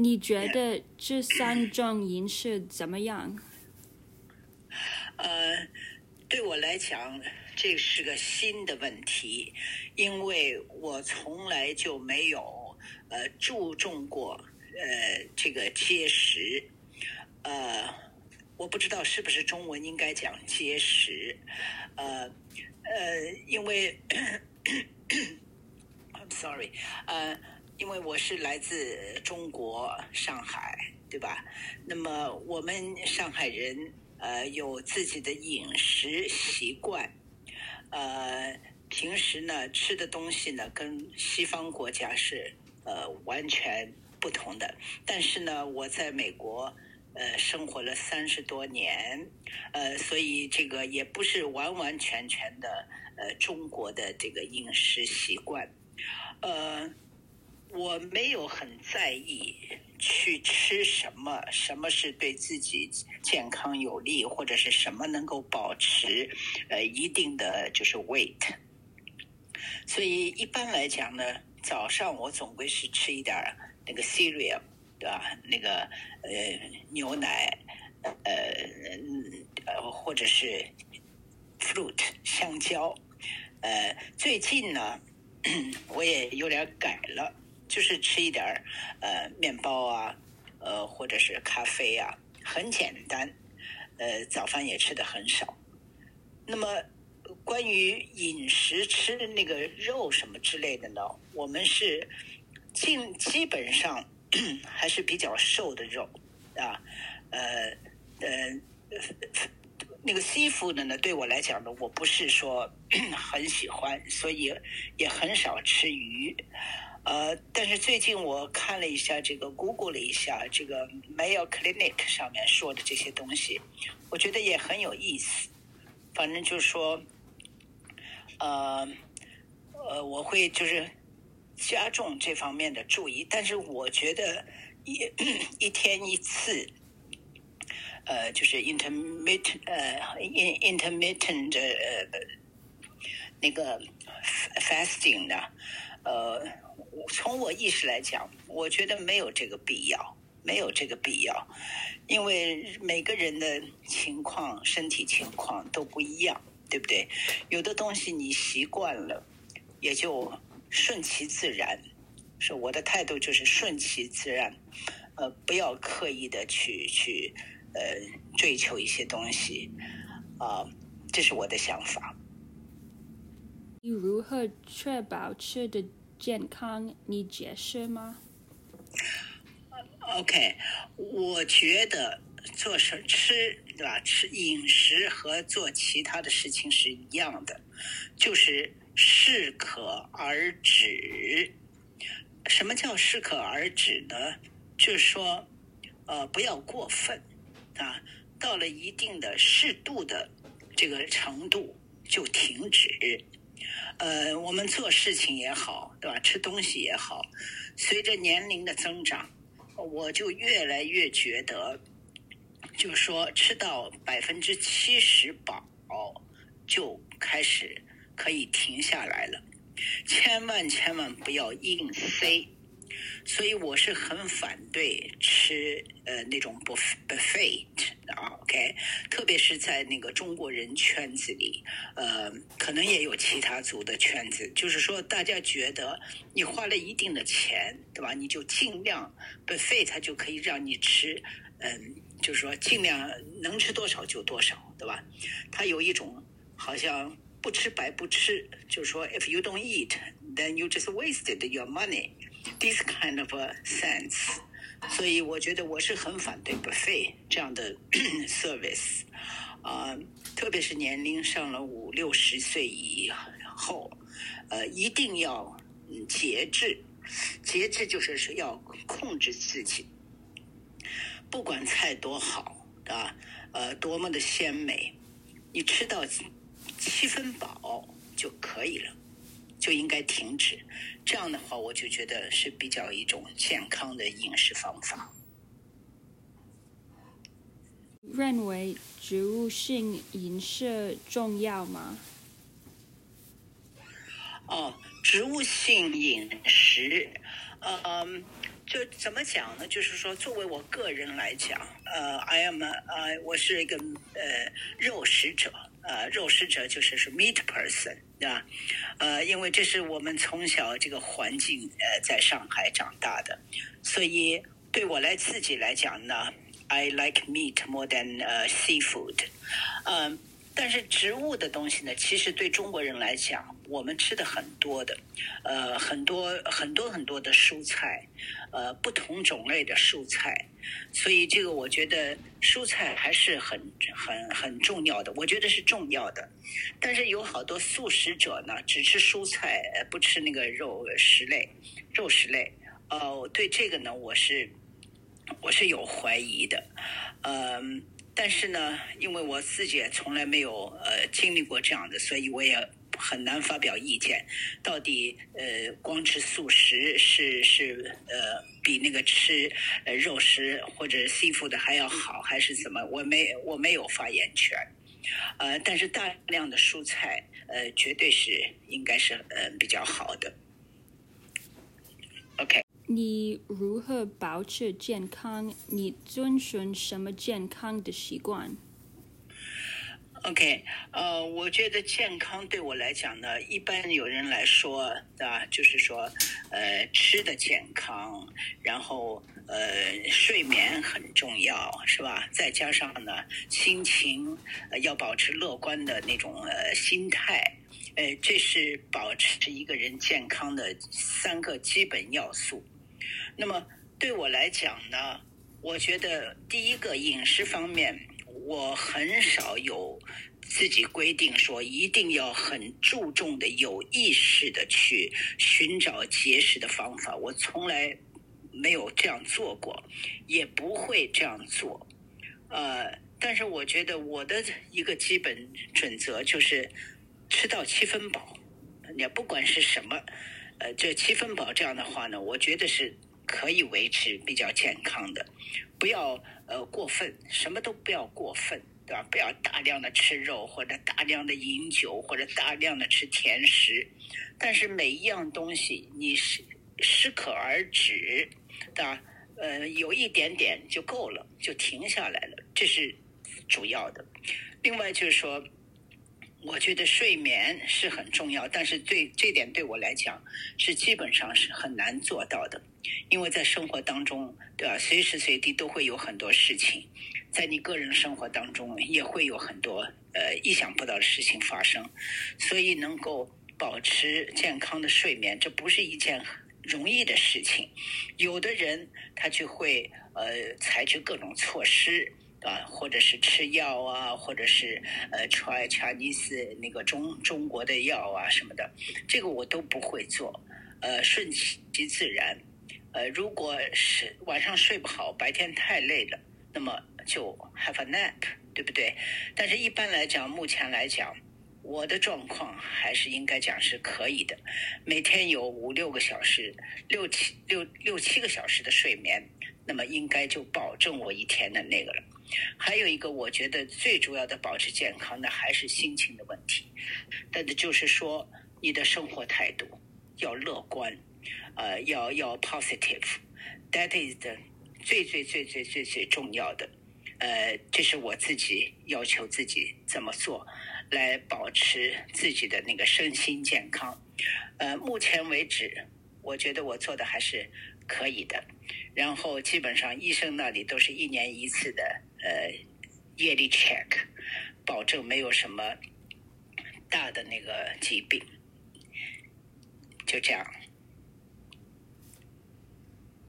你觉得这三种饮食怎么样？ 对我来讲，这是个新的问题，因为我从来就没有注重过这个节食，我不知道是不是中文应该讲节食，因为I'm sorry，因为我是来自中国上海，对吧？那么我们上海人有自己的饮食习惯，平时呢吃的东西呢跟西方国家是完全不同的。但是呢，我在美国生活了30多年，所以这个也不是完完全全的中国的这个饮食习惯，我没有很在意去吃什么，什么是对自己健康有利，或者是什么能够保持一定的就是 weight。所以一般来讲呢，早上我总归是吃一点那个 cereal， 对吧？那个牛奶，或者是 fruit 香蕉。最近呢，我也有点改了。就是吃一点面包啊，或者是咖啡啊，很简单，早饭也吃的很少。那么关于饮食吃的那个肉什么之类的呢，我们是基本上还是比较瘦的肉啊，那个seafood呢，对我来讲呢，我不是说很喜欢，所以也很少吃鱼。但是最近我看了一下这个 Google 了一下这个 Mayo Clinic 上面说的这些东西，我觉得也很有意思。反正就是说，我会就是加重这方面的注意，但是我觉得一天一次，就是 intermittent 那个 fasting 的，从我意识来讲，我觉得没有这个必要，因为每个人的情况、身体情况都不一样，对不对？有的东西你习惯了，也就顺其自然。是我的态度就是顺其自然，不要刻意的去追求一些东西，这是我的想法。 你如何确保吃的健康？你解释吗 ？OK， 我觉得做吃对吧？吃饮食和做其他的事情是一样的，就是适可而止。什么叫适可而止呢？就是说，不要过分啊，到了一定的适度的这个程度就停止。我们做事情也好，对吧？吃东西也好，随着年龄的增长，我就越来越觉得，就是说吃到70%饱就开始可以停下来了，千万不要硬塞。所以我是很反对吃那种buffet 啊 ，OK， 特别是在那个中国人圈子里，可能也有其他族的圈子，就是说大家觉得你花了一定的钱，对吧？你就尽量buffet，它就可以让你吃，就是说尽量能吃多少就多少，对吧？它有一种好像不吃白不吃，就是说 if you don't eat, then you just wasted your money。This kind of a sense， 所以我觉得我是很反对 buffet 这样的service，特别是年龄上了50、60岁以后，一定要节制，节制就是要控制自己，不管菜多好啊，多么的鲜美，你吃到7分饱就可以了。就应该停止，这样的话我就觉得是比较一种健康的饮食方法。 认为植物性饮食重要吗？ 植物性饮食， 就怎么讲呢？就是说，作为我个人来讲，我是一个肉食者，肉食者就是 meat person， 对吧？因为这是我们从小这个环境在上海长大的，所以对我自己来讲呢，I like meat more than seafood，但是植物的东西呢，其实对中国人来讲，我们吃的很多的，很多的蔬菜，不同种类的蔬菜，所以这个我觉得蔬菜还是很重要的，我觉得是重要的。但是有好多素食者呢，只吃蔬菜，不吃那个肉食类。对这个呢，我是有怀疑的，但是呢，因为我自己也从来没有经历过这样的，所以我也很难发表意见。到底光吃素食是比那个吃肉食或者seafood的还要好，还是怎么？我没有发言权。但是大量的蔬菜绝对是应该是比较好的。OK。 你如何保持健康？你遵循什么健康的习惯 ？OK， 我觉得健康对我来讲呢，一般有人来说就是说，吃的健康，然后睡眠很重要，是吧？再加上呢，心情要保持乐观的那种心态，这是保持一个人健康的3个基本要素。那么对我来讲呢，我觉得第一个饮食方面，我很少有自己规定说一定要很注重的有意识的去寻找节食的方法，我从来没有这样做过，也不会这样做。但是我觉得我的一个基本准则就是吃到7分饱，也不管是什么，这7分饱这样的话呢，我觉得是可以维持比较健康的，不要过分，什么都不要过分，对吧？不要大量的吃肉，或者大量的饮酒，或者大量的吃甜食。但是每一样东西你适可而止，对吧？有一点点就够了，就停下来了，这是主要的。另外就是说，我觉得睡眠是很重要，但是这点对我来讲是基本上是很难做到的，因为在生活当中，对吧？随时随地都会有很多事情，在你个人生活当中也会有很多意想不到的事情发生，所以能够保持健康的睡眠，这不是一件容易的事情。有的人他就会采取各种措施。或者是吃药啊，或者是try Chinese 那个中国的药啊什么的，这个我都不会做，顺其自然。如果是晚上睡不好，白天太累了，那么就 have a nap， 对不对？但是一般来讲，目前来讲，我的状况还是应该讲是可以的，每天有5-6个小时，6-7个小时的睡眠，那么应该就保证我一天的那个了。还有一个我觉得最主要的保持健康的还是心情的问题，但是就是说你的生活态度要乐观，要 positive，that is the 最重要的，这是我自己要求自己怎么做来保持自己的那个身心健康。目前为止我觉得我做的还是可以的，然后基本上医生那里都是1年1次的yearly check， 保证没有什么大的那个疾病，就这样。